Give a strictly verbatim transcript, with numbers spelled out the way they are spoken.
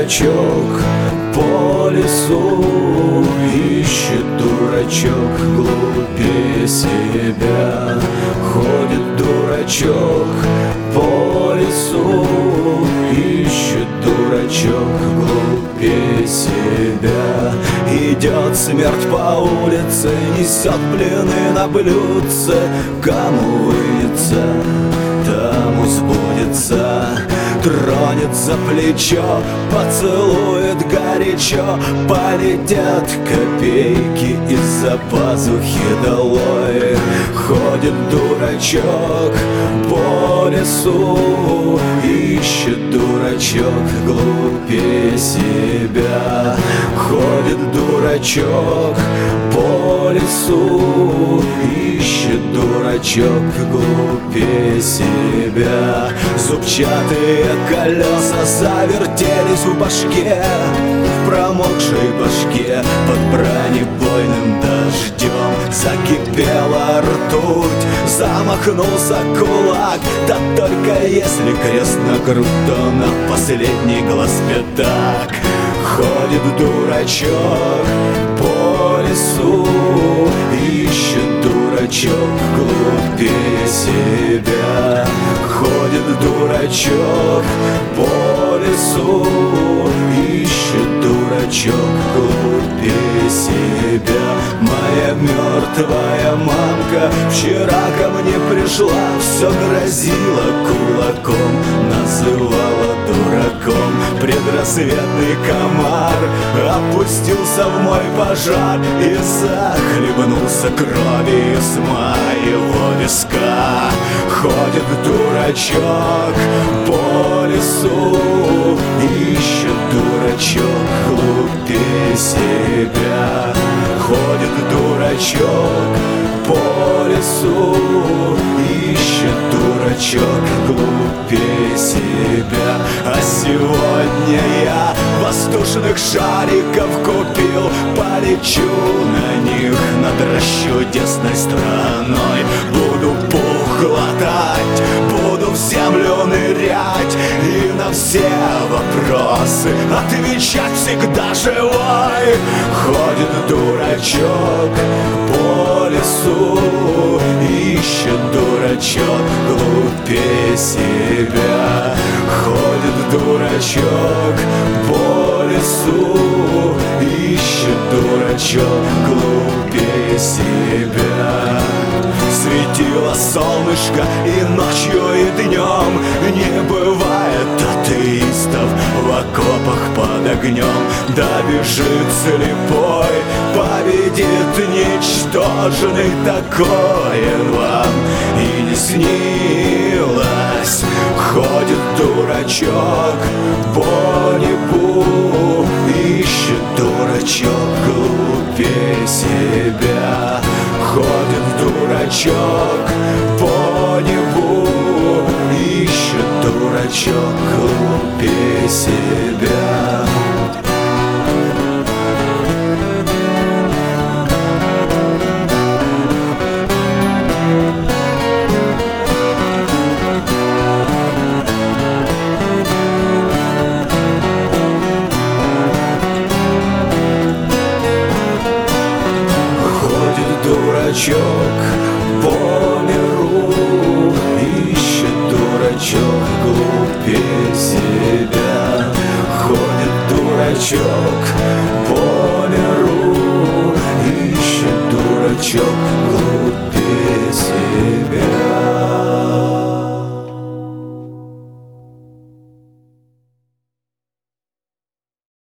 дурачок по лесу, ищет дурачок глупее себя. Ходит дурачок по лесу, ищет дурачок глупее себя. Идет смерть по улице, несет блины на блюдце. Кому вынется, тому сбудется. Тронет за плечо, поцелует горячо. Полетят копейки из-за пазухи долой. Ходит дурачок по лесу, ищет дурачок глупее себя. Ходит дурачок по лесу, ищет дурачок глупее себя. Зубчатые колеса завертелись в башке, в промокшей башке под бронебойным дождем. Закипела ртуть, замахнулся кулак. Да только если крест на грудь, то на последний глаз пятак. Ходит дурачок по лесу, ищет дурачок глупее себя. Ходит дурачок по лесу, ищет дурачок глупее себя. Моя мертвая мамка вчера ко мне пришла, все грозила кулаком, называла дураком. Предрассветный комар опустился в мой пожар и захлебнулся кровью с моего виска. Ходит дурачок по лесу, ищет дурачок глупее себя. Ходит дурачок по лесу, ищет дурачок глупее себя. А сегодня я воздушных шариков купил, полечу на них над расчудесной страной. Буду пух глотать, буду в землю нырять и на все вопросы отвечать всегда живой. Ходит дурачок по лесу, ищет дурачок глупее себя. Ходит дурачок по лесу, ищет дурачок глупее себя. Светило солнышко и ночью, и днем, не бывает атеистов в окопах под огнем. Добежит слепой, победит ничтожный, такое вам и не снилось. Ходит дурачок по небу, ищет дурачок глупее себя. Ходит дурачок по небу, ищет дурачок глупее себя. Дурачок по миру, ищет дурачок глупее себя. Ходит дурачок по миру, ищет дурачок глупее